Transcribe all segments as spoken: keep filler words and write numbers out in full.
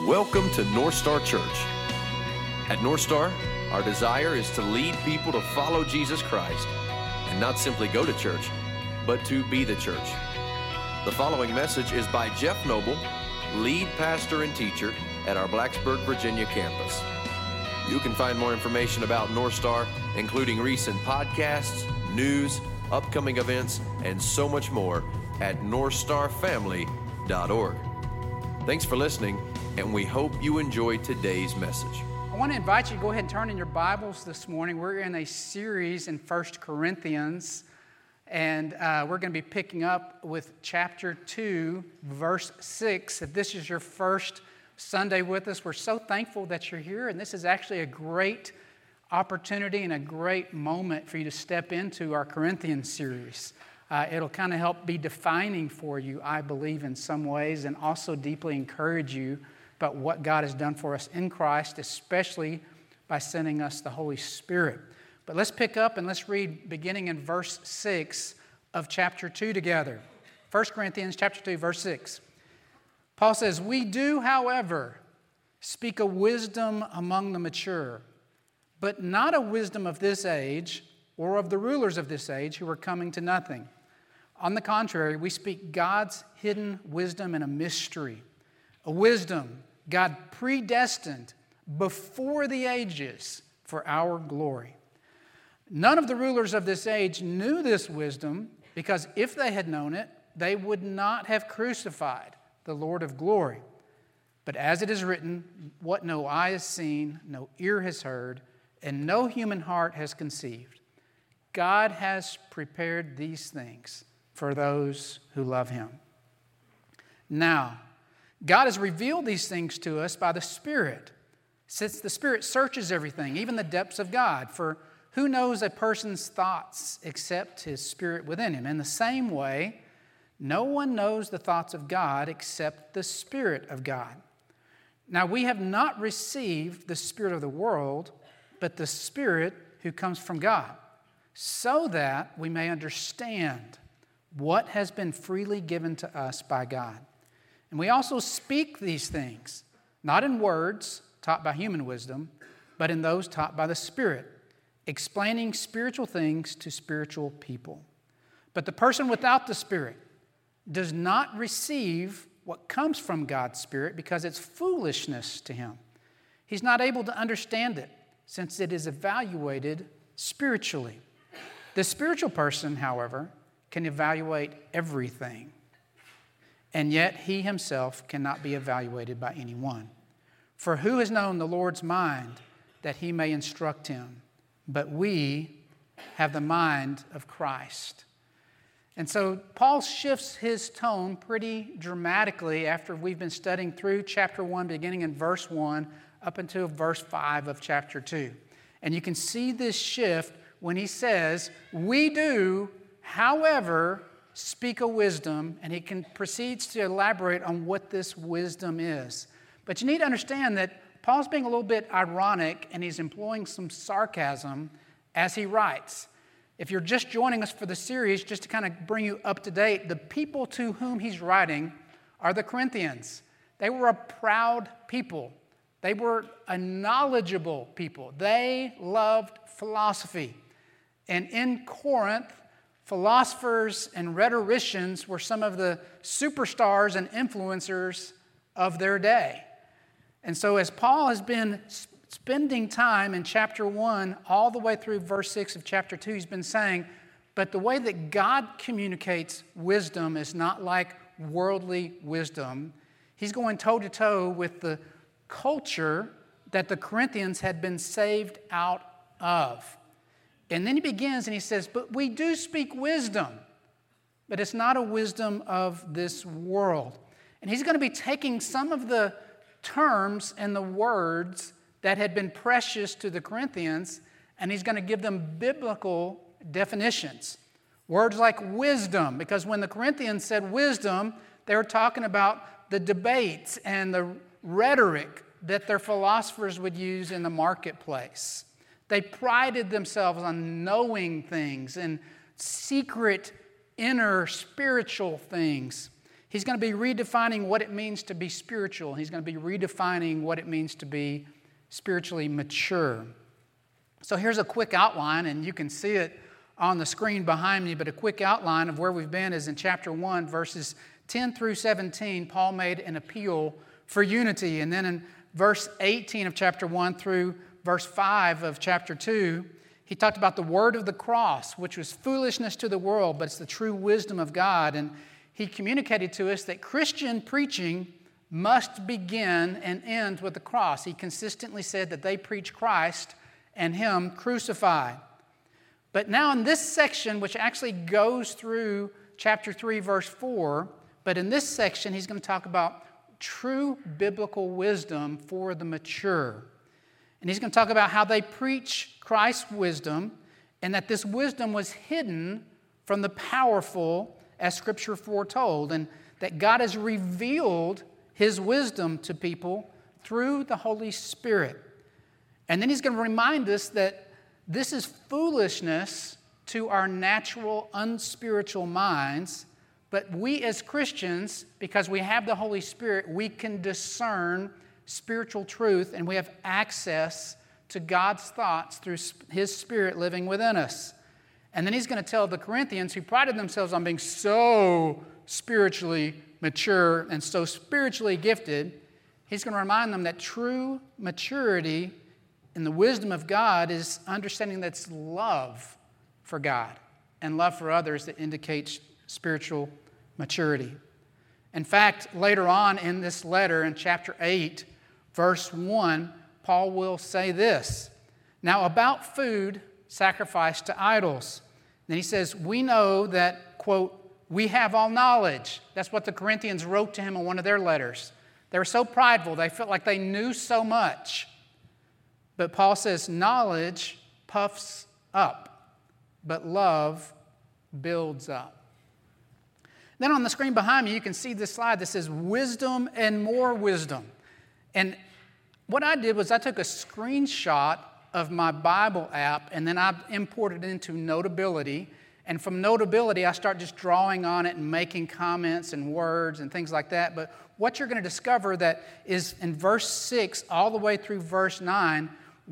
Welcome to North Star Church. At North Star, our desire is to lead people to follow Jesus Christ and not simply go to church, but to be the church. The following message is by Jeff Noble, lead pastor and teacher at our Blacksburg, Virginia campus. You can find more information about North Star, including recent podcasts, news, upcoming events, and so much more at north star family dot org. Thanks for listening, and we hope you enjoyed today's message. I want to invite you to go ahead and turn in your Bibles this morning. We're in a series in First Corinthians, and uh, we're going to be picking up with chapter two, verse six. If this is your first Sunday with us, we're so thankful that you're here, and this is actually a great opportunity and a great moment for you to step into our Corinthians series. Uh, it'll kind of help be defining for you, I believe, in some ways, and also deeply encourage you about what God has done for us in Christ, especially by sending us the Holy Spirit. But let's pick up and let's read beginning in verse six of chapter two together. First Corinthians chapter two, verse six. Paul says, "We do, however, speak a wisdom among the mature, but not a wisdom of this age or of the rulers of this age who are coming to nothing. On the contrary, we speak God's hidden wisdom in a mystery, a wisdom God predestined before the ages for our glory. None of the rulers of this age knew this wisdom, because if they had known it, they would not have crucified the Lord of glory. But as it is written, what no eye has seen, no ear has heard, and no human heart has conceived, God has prepared these things for those who love Him. Now, God has revealed these things to us by the Spirit, since the Spirit searches everything, even the depths of God. For who knows a person's thoughts except his spirit within him? In the same way, no one knows the thoughts of God except the Spirit of God. Now, we have not received the spirit of the world, but the Spirit who comes from God, so that we may understand what has been freely given to us by God. And we also speak these things, not in words taught by human wisdom, but in those taught by the Spirit, explaining spiritual things to spiritual people. But the person without the Spirit does not receive what comes from God's Spirit, because it's foolishness to him. He's not able to understand it, since it is evaluated spiritually. The spiritual person, however, can evaluate everything, and yet he himself cannot be evaluated by anyone. For who has known the Lord's mind that he may instruct him? But we have the mind of Christ." And so Paul shifts his tone pretty dramatically after we've been studying through chapter one, beginning in verse one, up until verse five of chapter two. And you can see this shift when he says, "We do, however, speak a wisdom," and he can proceeds to elaborate on what this wisdom is. But you need to understand that Paul's being a little bit ironic, and he's employing some sarcasm as he writes. If you're just joining us for the series, just to kind of bring you up to date, the people to whom he's writing are the Corinthians. They were a proud people. They were a knowledgeable people. They loved philosophy. And in Corinth, philosophers and rhetoricians were some of the superstars and influencers of their day. And so as Paul has been spending time in chapter one all the way through verse six of chapter two, he's been saying, but the way that God communicates wisdom is not like worldly wisdom. He's going toe-to-toe with the culture that the Corinthians had been saved out of. And then he begins and he says, but we do speak wisdom, but it's not a wisdom of this world. And he's going to be taking some of the terms and the words that had been precious to the Corinthians, and he's going to give them biblical definitions. Words like wisdom, because when the Corinthians said wisdom, they were talking about the debates and the rhetoric that their philosophers would use in the marketplace. They prided themselves on knowing things and secret, inner, spiritual things. he's going to be redefining what it means to be spiritual. He's going to be redefining what it means to be spiritually mature. So here's a quick outline, and you can see it on the screen behind me, but a quick outline of where we've been is in chapter one, verses ten through seventeen, Paul made an appeal for unity. And then in verse eighteen of chapter one through verse five of chapter two, he talked about the word of the cross, which was foolishness to the world, but it's the true wisdom of God. And he communicated to us that Christian preaching must begin and end with the cross. He consistently said that they preach Christ and Him crucified. But now in this section, which actually goes through chapter three, verse four, but in this section, he's going to talk about true biblical wisdom for the mature. And he's going to talk about how they preach Christ's wisdom and that this wisdom was hidden from the powerful as Scripture foretold, and that God has revealed His wisdom to people through the Holy Spirit. And then he's going to remind us that this is foolishness to our natural, unspiritual minds, but we as Christians, because we have the Holy Spirit, we can discern spiritual truth, and we have access to God's thoughts through His Spirit living within us. And then he's going to tell the Corinthians, who prided themselves on being so spiritually mature and so spiritually gifted, he's going to remind them that true maturity in the wisdom of God is understanding that's love for God and love for others that indicates spiritual maturity. In fact, later on in this letter, in chapter eight, verse one, Paul will say this, "Now about food sacrificed to idols." Then he says, "We know that," quote, "we have all knowledge." That's what the Corinthians wrote to him in one of their letters. They were so prideful, they felt like they knew so much. But Paul says, knowledge puffs up, but love builds up. Then on the screen behind me, you can see this slide that says wisdom and more wisdom. And what I did was I took a screenshot of my Bible app, and then I imported it into Notability. And from Notability, I start just drawing on it and making comments and words and things like that. But what you're going to discover that is in verse six all the way through verse nine,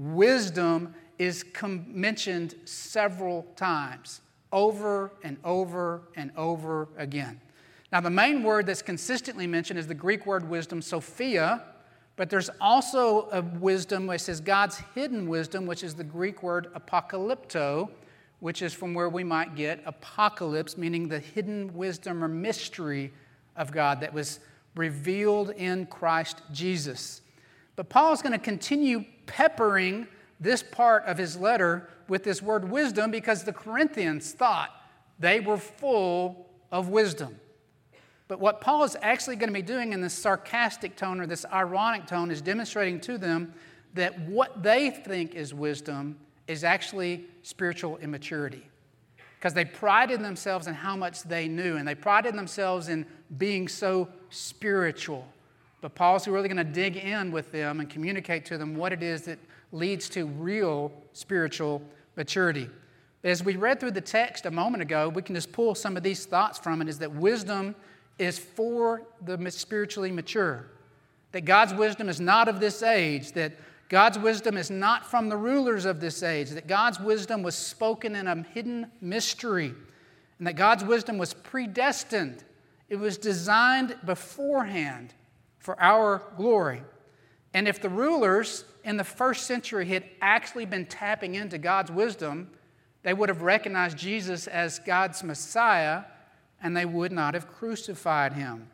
wisdom is com- mentioned several times, over and over and over again. Now, the main word that's consistently mentioned is the Greek word wisdom, Sophia, but there's also a wisdom where it says God's hidden wisdom, which is the Greek word apocalypto, which is from where we might get apocalypse, meaning the hidden wisdom or mystery of God that was revealed in Christ Jesus. But Paul is going to continue peppering this part of his letter with this word wisdom because the Corinthians thought they were full of wisdom. But what Paul is actually going to be doing in this sarcastic tone or this ironic tone is demonstrating to them that what they think is wisdom is actually spiritual immaturity. Because they prided themselves in how much they knew, and they prided themselves in being so spiritual. But Paul's really going to dig in with them and communicate to them what it is that leads to real spiritual maturity. As we read through the text a moment ago, we can just pull some of these thoughts from it, is that wisdom is for the spiritually mature. That God's wisdom is not of this age, that God's wisdom is not from the rulers of this age, that God's wisdom was spoken in a hidden mystery, and that God's wisdom was predestined. It was designed beforehand for our glory. And if the rulers in the first century had actually been tapping into God's wisdom, they would have recognized Jesus as God's Messiah, and they would not have crucified him.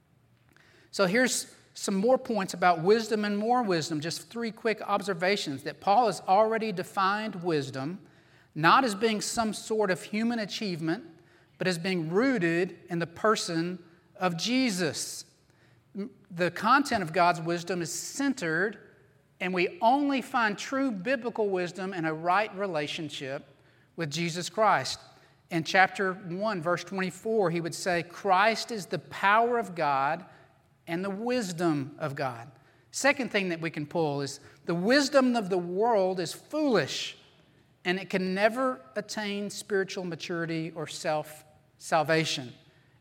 So here's some more points about wisdom and more wisdom, just three quick observations. That Paul has already defined wisdom, not as being some sort of human achievement, but as being rooted in the person of Jesus. The content of God's wisdom is centered, and we only find true biblical wisdom in a right relationship with Jesus Christ. In chapter one, verse twenty-four, he would say, Christ is the power of God and the wisdom of God. Second thing that we can pull is the wisdom of the world is foolish, and it can never attain spiritual maturity or self-salvation.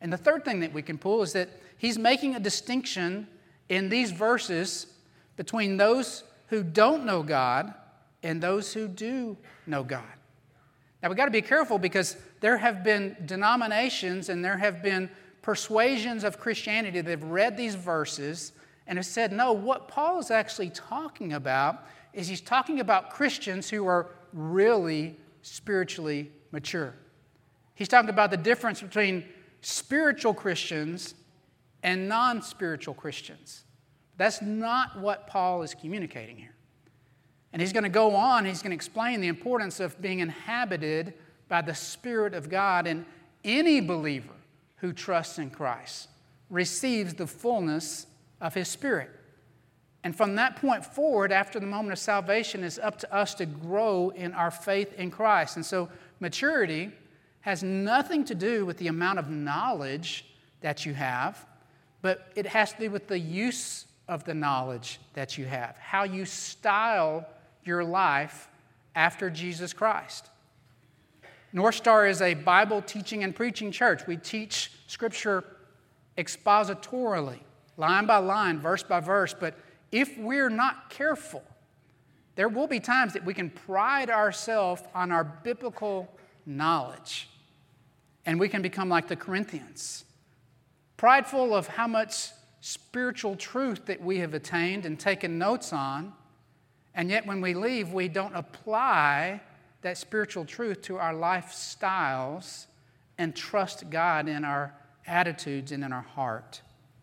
And the third thing that we can pull is that he's making a distinction in these verses between those who don't know God and those who do know God. Now, we've got to be careful because there have been denominations and there have been persuasions of Christianity that have read these verses and have said, no, what Paul is actually talking about is he's talking about Christians who are really spiritually mature. He's talking about the difference between spiritual Christians and non-spiritual Christians. That's not what Paul is communicating here. And he's going to go on, he's going to explain the importance of being inhabited by the Spirit of God, and any believer who trusts in Christ receives the fullness of His Spirit. And from that point forward, after the moment of salvation, it's up to us to grow in our faith in Christ. And so maturity has nothing to do with the amount of knowledge that you have, but it has to do with the use of the knowledge that you have, how you style your life after Jesus Christ. North Star is a Bible teaching and preaching church. We teach Scripture expositorily, line by line, verse by verse, but if we're not careful, there will be times that we can pride ourselves on our biblical knowledge, and we can become like the Corinthians, prideful of how much spiritual truth that we have attained and taken notes on, and yet when we leave, we don't apply that spiritual truth to our lifestyles and trust God in our attitudes and in our heart.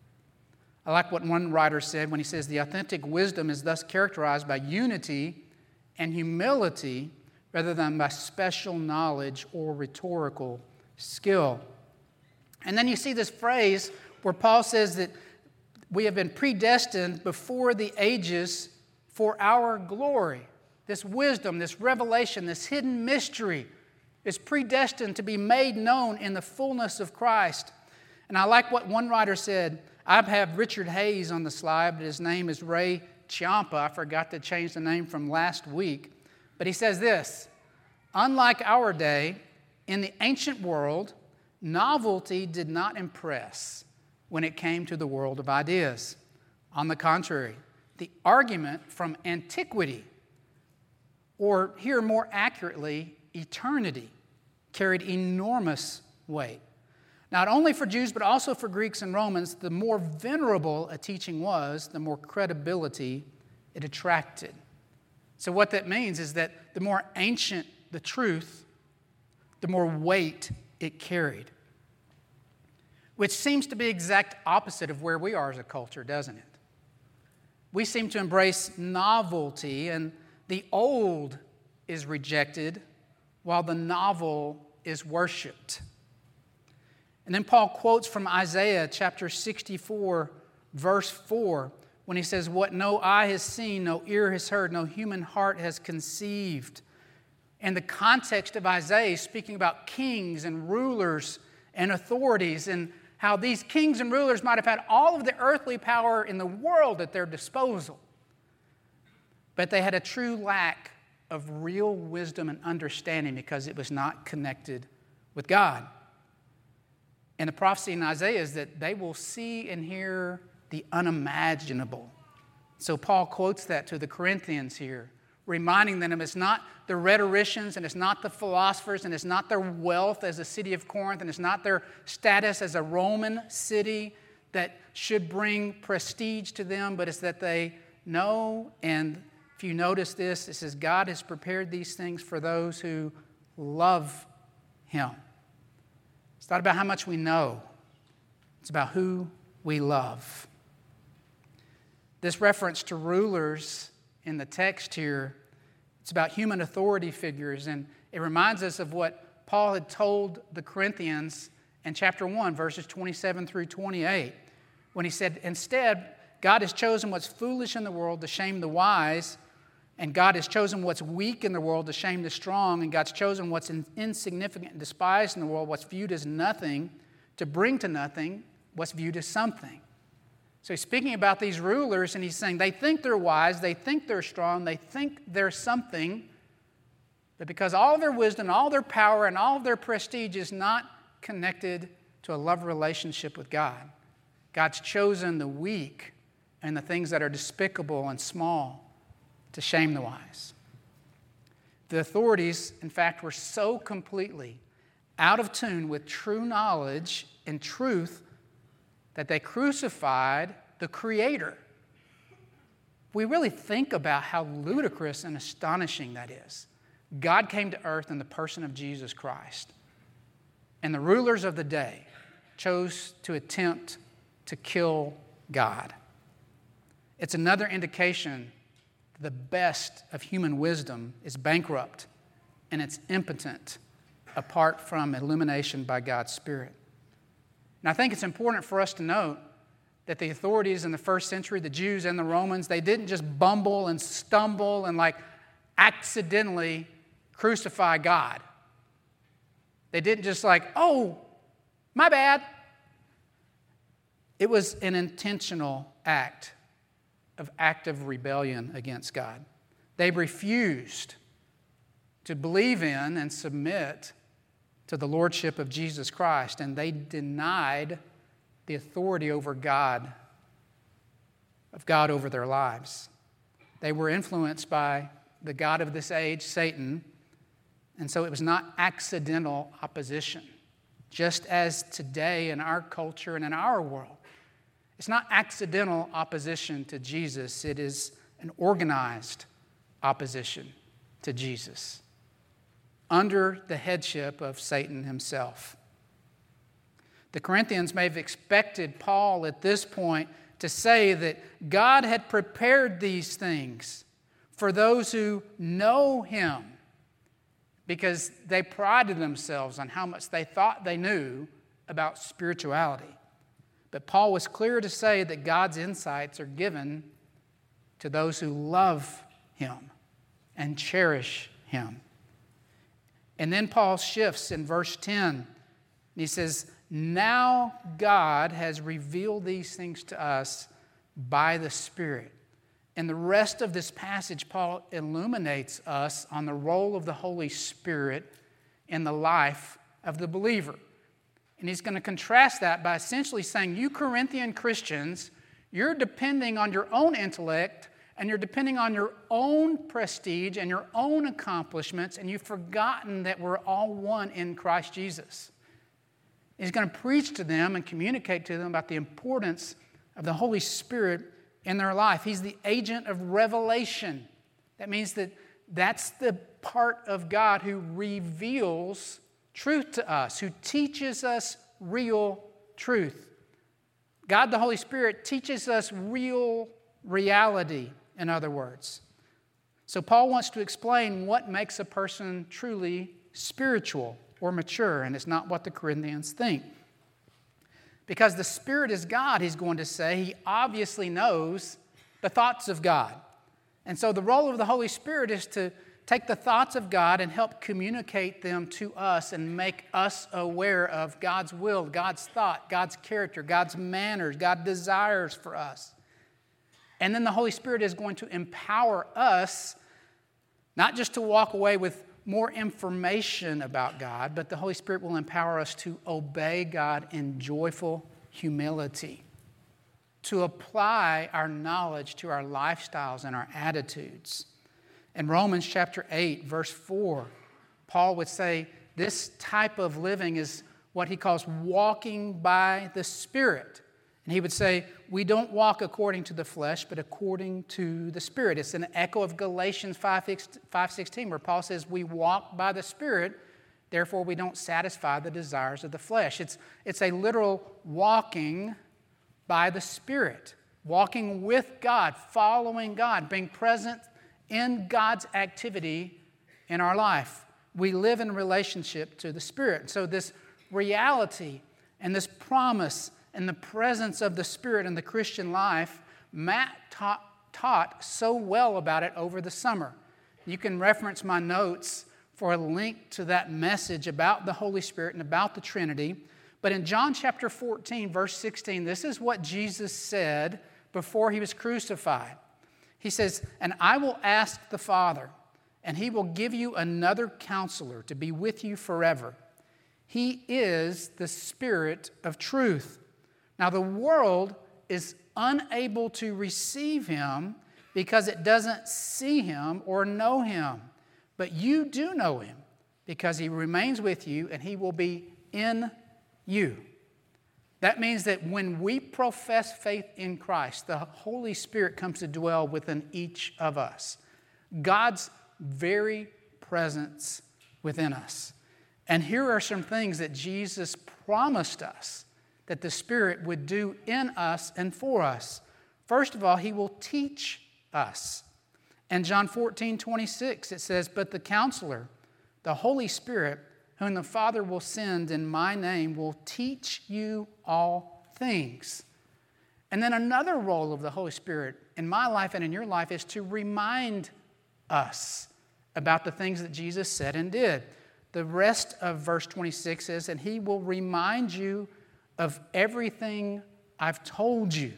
I like what one writer said when he says, the authentic wisdom is thus characterized by unity and humility rather than by special knowledge or rhetorical skill. And then you see this phrase where Paul says that we have been predestined before the ages for our glory. This wisdom, this revelation, this hidden mystery is predestined to be made known in the fullness of Christ. And I like what one writer said. I have Richard Hayes on the slide, but his name is Ray Chiampa. I forgot to change the name from last week. But he says this, unlike our day, in the ancient world, novelty did not impress when it came to the world of ideas. On the contrary, the argument from antiquity, or here more accurately, eternity, carried enormous weight. Not only for Jews, but also for Greeks and Romans, the more venerable a teaching was, the more credibility it attracted. So what that means is that the more ancient the truth, the more weight it carried. Which seems to be exact opposite of where we are as a culture, doesn't it? We seem to embrace novelty, and the old is rejected while the novel is worshiped. And then Paul quotes from Isaiah chapter sixty-four, verse four, when he says, what no eye has seen, no ear has heard, no human heart has conceived. And the context of Isaiah is speaking about kings and rulers and authorities, and how these kings and rulers might have had all of the earthly power in the world at their disposal, but they had a true lack of real wisdom and understanding because it was not connected with God. And the prophecy in Isaiah is that they will see and hear the unimaginable. So Paul quotes that to the Corinthians here, reminding them it's not the rhetoricians and it's not the philosophers and it's not their wealth as a city of Corinth and it's not their status as a Roman city that should bring prestige to them, but it's that they know, and if you notice this, it says God has prepared these things for those who love Him. It's not about how much we know. It's about who we love. This reference to rulers in the text here, it's about human authority figures, and it reminds us of what Paul had told the Corinthians in chapter one, verses twenty-seven through twenty-eight, when he said, instead, God has chosen what's foolish in the world to shame the wise, and God has chosen what's weak in the world to shame the strong, and God's chosen what's insignificant and despised in the world, what's viewed as nothing, to bring to nothing what's viewed as something. So he's speaking about these rulers, and he's saying they think they're wise, they think they're strong, they think they're something, but because all their wisdom, all their power, and all of their prestige is not connected to a love relationship with God. God's chosen the weak and the things that are despicable and small to shame the wise. The authorities, in fact, were so completely out of tune with true knowledge and truth that they crucified the Creator. We really think about how ludicrous and astonishing that is. God came to earth in the person of Jesus Christ, and the rulers of the day chose to attempt to kill God. It's another indication the best of human wisdom is bankrupt and it's impotent apart from illumination by God's Spirit. And I think it's important for us to note that the authorities in the first century, the Jews and the Romans, they didn't just bumble and stumble and like accidentally crucify God. They didn't just like, oh, my bad. It was an intentional act of active rebellion against God. They refused to believe in and submit to the lordship of Jesus Christ, and they denied the authority over God, of God over their lives. They were influenced by the god of this age, Satan, and so it was not accidental opposition. Just as today in our culture and in our world, it's not accidental opposition to Jesus. It is an organized opposition to Jesus under the headship of Satan himself. The Corinthians may have expected Paul at this point to say that God had prepared these things for those who know Him, because they prided themselves on how much they thought they knew about spirituality. But Paul was clear to say that God's insights are given to those who love Him and cherish Him. And then Paul shifts in verse ten. And he says, now God has revealed these things to us by the Spirit. And the rest of this passage, Paul illuminates us on the role of the Holy Spirit in the life of the believer. And he's going to contrast that by essentially saying, you Corinthian Christians, you're depending on your own intellect and you're depending on your own prestige and your own accomplishments, and you've forgotten that we're all one in Christ Jesus. He's going to preach to them and communicate to them about the importance of the Holy Spirit in their life. He's the agent of revelation. That means that that's the part of God who reveals truth to us, who teaches us real truth. God, the Holy Spirit, teaches us real reality, in other words. So Paul wants to explain what makes a person truly spiritual or mature, and it's not what the Corinthians think. Because the Spirit is God, he's going to say, He obviously knows the thoughts of God. And so the role of the Holy Spirit is to take the thoughts of God and help communicate them to us and make us aware of God's will, God's thought, God's character, God's manners, God's desires for us. And then the Holy Spirit is going to empower us not just to walk away with more information about God, but the Holy Spirit will empower us to obey God in joyful humility, to apply our knowledge to our lifestyles and our attitudes. In Romans chapter eight, verse four, Paul would say this type of living is what he calls walking by the Spirit. And he would say, we don't walk according to the flesh, but according to the Spirit. It's an echo of Galatians five sixteen, where Paul says, we walk by the Spirit, therefore we don't satisfy the desires of the flesh. It's, it's a literal walking by the Spirit, walking with God, following God, being present in God's activity in our life. We live in relationship to the Spirit. So this reality and this promise and the presence of the Spirit in the Christian life, Matt taught, taught so well about it over the summer. You can reference my notes for a link to that message about the Holy Spirit and about the Trinity. But in John chapter fourteen, verse sixteen, this is what Jesus said before he was crucified. He says, and I will ask the Father, and he will give you another counselor to be with you forever. He is the Spirit of truth. Now, the world is unable to receive him because it doesn't see him or know him. But you do know him because he remains with you and he will be in you. That means that when we profess faith in Christ, the Holy Spirit comes to dwell within each of us. God's very presence within us. And here are some things that Jesus promised us that the Spirit would do in us and for us. First of all, he will teach us. In John fourteen twenty-six, it says, "But the Counselor, the Holy Spirit, whom the Father will send in my name, will teach you all things." And then another role of the Holy Spirit in my life and in your life is to remind us about the things that Jesus said and did. The rest of verse twenty-six says, "And he will remind you of everything I've told you."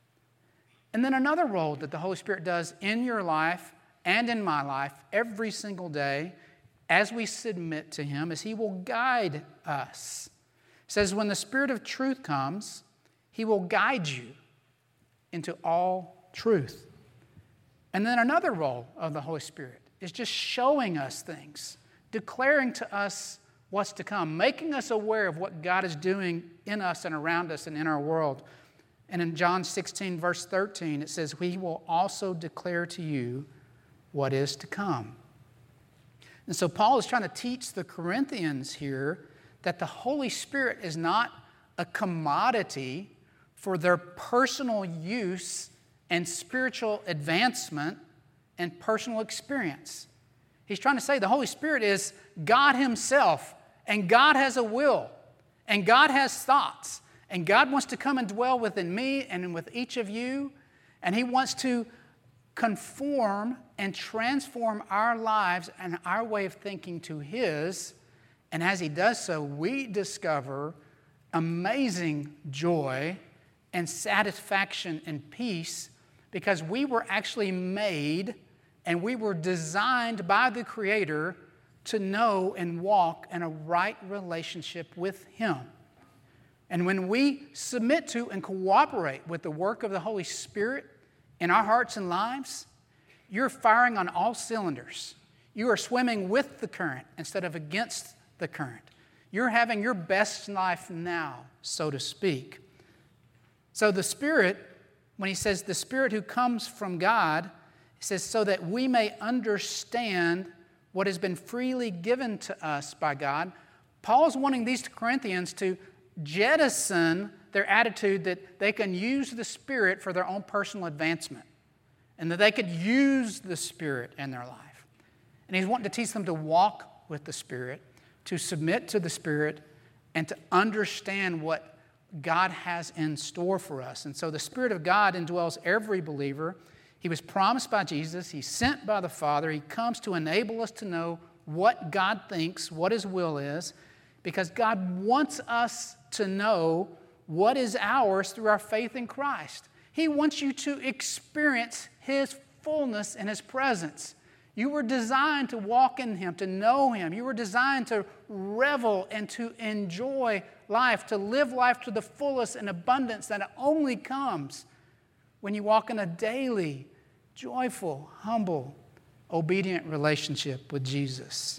And then another role that the Holy Spirit does in your life and in my life every single day as we submit to him is he will guide us. It says, when the Spirit of truth comes, he will guide you into all truth. And then another role of the Holy Spirit is just showing us things, declaring to us what's to come, making us aware of what God is doing in us and around us and in our world. And in John sixteen, verse thirteen, it says, "He will also declare to you what is to come." And so Paul is trying to teach the Corinthians here that the Holy Spirit is not a commodity for their personal use and spiritual advancement and personal experience. He's trying to say the Holy Spirit is God himself, and God has a will, and God has thoughts, and God wants to come and dwell within me and with each of you, and he wants to conform and transform our lives and our way of thinking to his. And as he does so, we discover amazing joy and satisfaction and peace because we were actually made and we were designed by the Creator to know and walk in a right relationship with him. And when we submit to and cooperate with the work of the Holy Spirit in our hearts and lives, you're firing on all cylinders. You are swimming with the current instead of against the current. You're having your best life now, so to speak. So the Spirit, when he says the Spirit who comes from God, he says so that we may understand what has been freely given to us by God. Paul's wanting these Corinthians to jettison their attitude that they can use the Spirit for their own personal advancement and that they could use the Spirit in their life. And he's wanting to teach them to walk with the Spirit, to submit to the Spirit, and to understand what God has in store for us. And so the Spirit of God indwells every believer. He was promised by Jesus. He's sent by the Father. He comes to enable us to know what God thinks, what his will is, because God wants us to know what is ours through our faith in Christ. He wants you to experience his fullness and his presence. You were designed to walk in him, to know him. You were designed to revel and to enjoy life, to live life to the fullest and abundance that only comes when you walk in a daily, joyful, humble, obedient relationship with Jesus.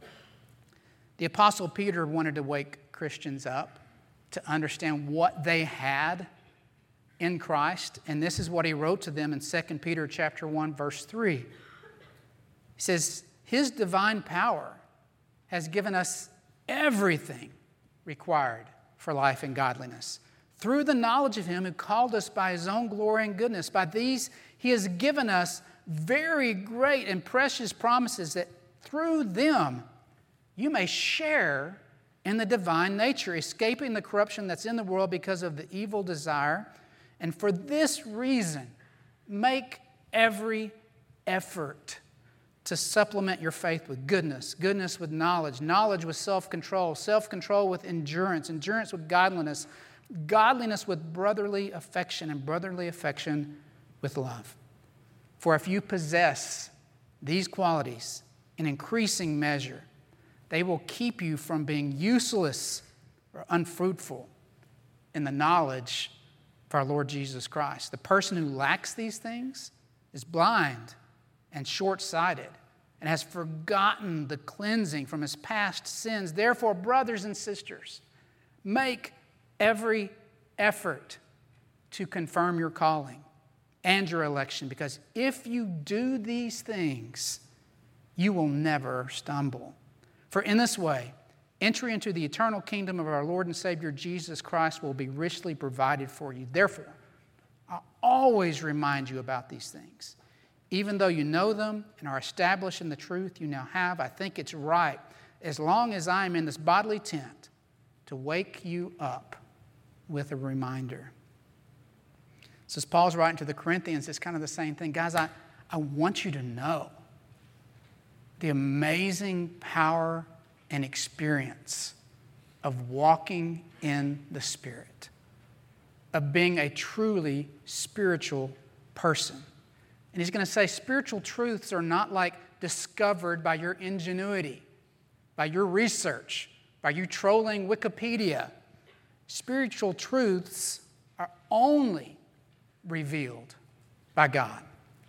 The Apostle Peter wanted to wake Christians up to understand what they had in Christ, and this is what he wrote to them in Second Peter chapter one, verse three. He says, his divine power has given us everything required for life and godliness through the knowledge of him who called us by his own glory and goodness. By these he has given us very great and precious promises that through them you may share in the divine nature, escaping the corruption that's in the world because of the evil desire. And for this reason, make every effort to supplement your faith with goodness, goodness with knowledge, knowledge with self-control, self-control with endurance, endurance with godliness, godliness with brotherly affection, and brotherly affection with love. For if you possess these qualities in increasing measure, They will keep you from being useless or unfruitful in the knowledge of our Lord Jesus Christ. The person who lacks these things is blind and short-sighted and has forgotten the cleansing from his past sins. Therefore, brothers and sisters, make every effort to confirm your calling and your election, because if you do these things, you will never stumble. For in this way, entry into the eternal kingdom of our Lord and Savior Jesus Christ will be richly provided for you. Therefore, I'll always remind you about these things. Even though you know them and are established in the truth you now have, I think it's right, as long as I am in this bodily tent, to wake you up with a reminder. So as Paul's writing to the Corinthians, it's kind of the same thing. Guys, I, I want you to know the amazing power and experience of walking in the Spirit, of being a truly spiritual person. And he's going to say spiritual truths are not like discovered by your ingenuity, by your research, by you trolling Wikipedia. Spiritual truths are only revealed by God.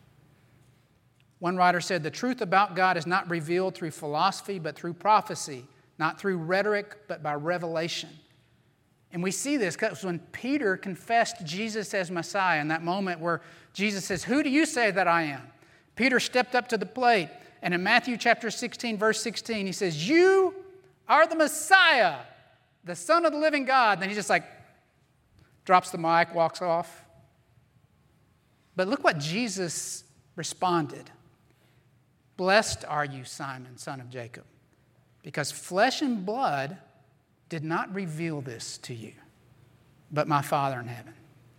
One writer said, the truth about God is not revealed through philosophy, but through prophecy, not through rhetoric, but by revelation. And we see this because when Peter confessed Jesus as Messiah, in that moment where Jesus says, who do you say that I am? Peter stepped up to the plate, and in Matthew chapter sixteen, verse sixteen, he says, you are the Messiah, the Son of the living God. And then he just like drops the mic, walks off. But look what Jesus responded. Blessed are you, Simon, son of Jacob, because flesh and blood did not reveal this to you, but my Father in heaven.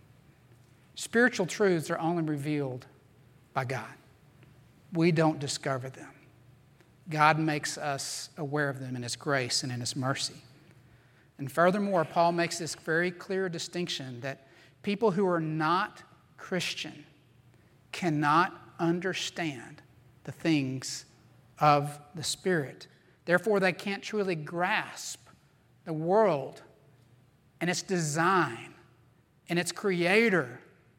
Spiritual truths are only revealed by God. We don't discover them. God makes us aware of them in His grace and in His mercy. And furthermore, Paul makes this very clear distinction that people who are not Christian cannot understand the things of the Spirit. Therefore, they can't truly grasp the world and its design and its creator.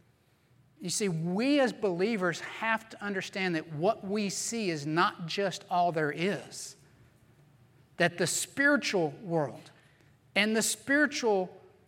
You see, we as believers have to understand that what we see is not just all there is. That the spiritual world and the spiritual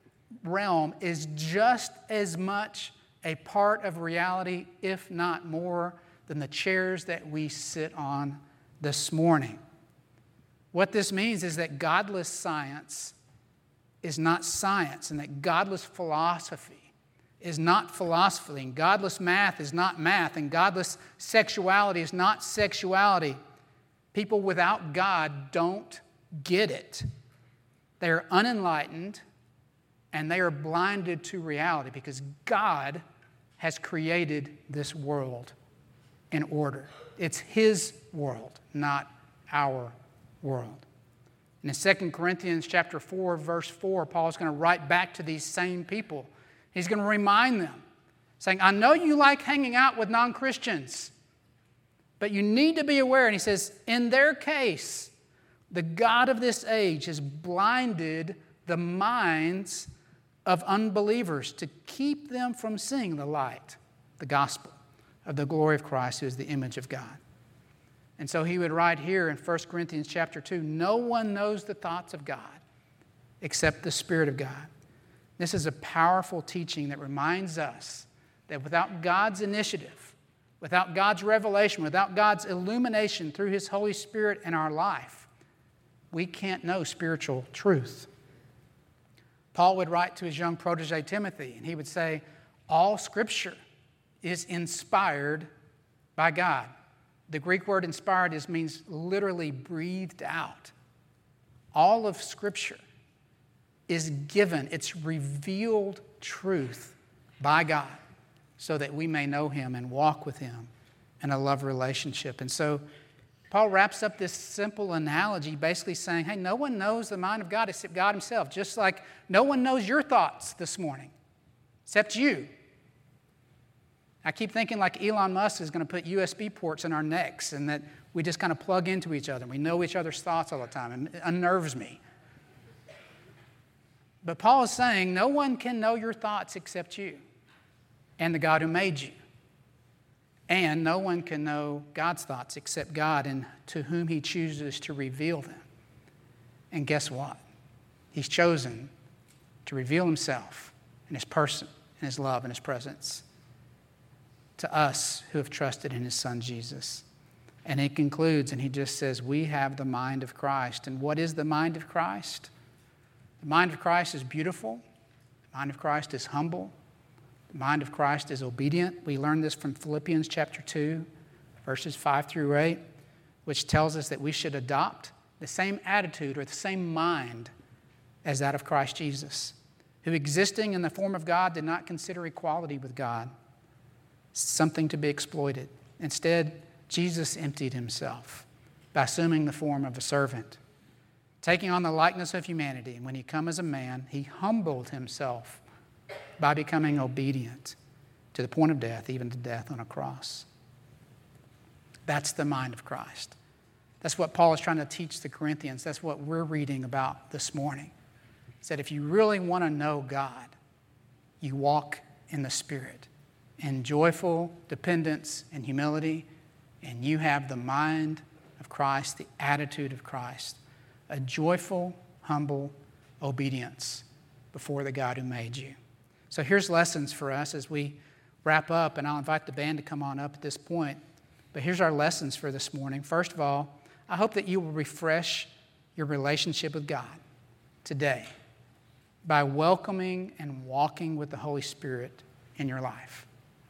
realm is just as much a part of reality, if not more, than the chairs that we sit on this morning. What this means is that godless science is not science, and that godless philosophy is not philosophy, and godless math is not math, and godless sexuality is not sexuality. People without God don't get it. They are unenlightened, and they are blinded to reality because God has created this world in order. It's His world, not our world. And in Second Corinthians chapter four, verse four, Paul is going to write back to these same people. He's going to remind them, saying, I know you like hanging out with non-Christians, but you need to be aware. And he says, in their case, the God of this age has blinded the minds of unbelievers to keep them from seeing the light, the gospel of the glory of Christ, who is the image of God. And so he would write here in First Corinthians chapter two, no one knows the thoughts of God except the Spirit of God. This is a powerful teaching that reminds us that without God's initiative, without God's revelation, without God's illumination through His Holy Spirit in our life, we can't know spiritual truth. Paul would write to his young protege Timothy, and he would say, all Scripture is inspired by God. The Greek word inspired is, means literally breathed out. All of Scripture is given, it's revealed truth by God so that we may know Him and walk with Him in a love relationship. And so Paul wraps up this simple analogy basically saying, hey, no one knows the mind of God except God Himself, just like no one knows your thoughts this morning except you. I keep thinking like Elon Musk is going to put U S B ports in our necks and that we just kind of plug into each other. We know each other's thoughts all the time, and it unnerves me. But Paul is saying no one can know your thoughts except you and the God who made you. And no one can know God's thoughts except God, and to whom he chooses to reveal them. And guess what? He's chosen to reveal himself and his person and his love and his presence to us who have trusted in his son Jesus. And he concludes and he just says, we have the mind of Christ. And what is the mind of Christ? The mind of Christ is beautiful. The mind of Christ is humble. The mind of Christ is obedient. We learn this from Philippians chapter two, verses five through eight, which tells us that we should adopt the same attitude or the same mind as that of Christ Jesus, who existing in the form of God did not consider equality with God something to be exploited. Instead, Jesus emptied himself by assuming the form of a servant, taking on the likeness of humanity. And when he came as a man, he humbled himself by becoming obedient to the point of death, even to death on a cross. That's the mind of Christ. That's what Paul is trying to teach the Corinthians. That's what we're reading about this morning. He said if you really want to know God, you walk in the Spirit, in joyful dependence and humility, and you have the mind of Christ, the attitude of Christ, a joyful, humble obedience before the God who made you. So here's lessons for us as we wrap up, and I'll invite the band to come on up at this point. But here's our lessons for this morning. First of all, I hope that you will refresh your relationship with God today by welcoming and walking with the Holy Spirit in your life.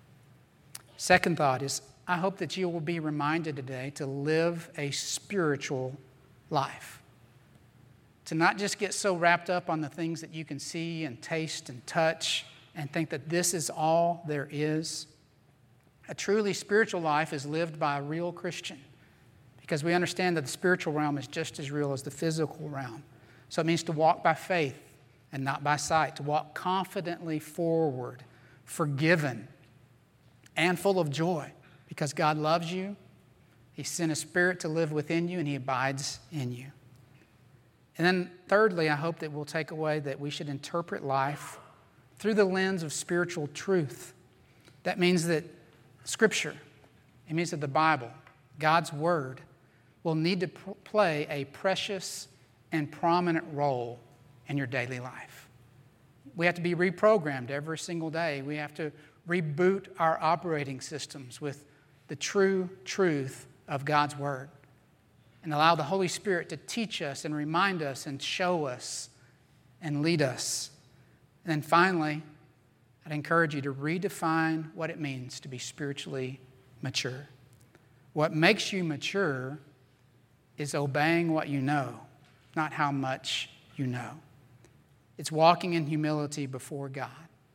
Second thought is, I hope that you will be reminded today to live a spiritual life. To not just get so wrapped up on the things that you can see and taste and touch and think that this is all there is. A truly spiritual life is lived by a real Christian because we understand that the spiritual realm is just as real as the physical realm. So it means to walk by faith and not by sight, to walk confidently forward, forgiven and full of joy because God loves you. He sent a Spirit to live within you and he abides in you. And then thirdly, I hope that we'll take away that we should interpret life through the lens of spiritual truth. That means that Scripture, it means that the Bible, God's Word, will need to pr- play a precious and prominent role in your daily life. We have to be reprogrammed every single day. We have to reboot our operating systems with the true truth of God's Word and allow the Holy Spirit to teach us and remind us and show us and lead us. And then finally, I'd encourage you to redefine what it means to be spiritually mature. What makes you mature is obeying what you know, not how much you know. It's walking in humility before God,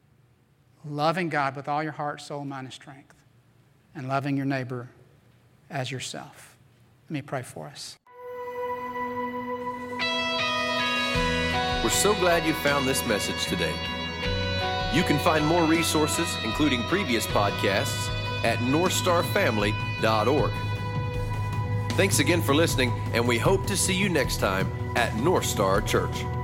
loving God with all your heart, soul, mind, and strength, and loving your neighbor as yourself. Let me pray for us. We're so glad you found this message today. You can find more resources, including previous podcasts, at north star family dot org. Thanks again for listening, and we hope to see you next time at North Star Church.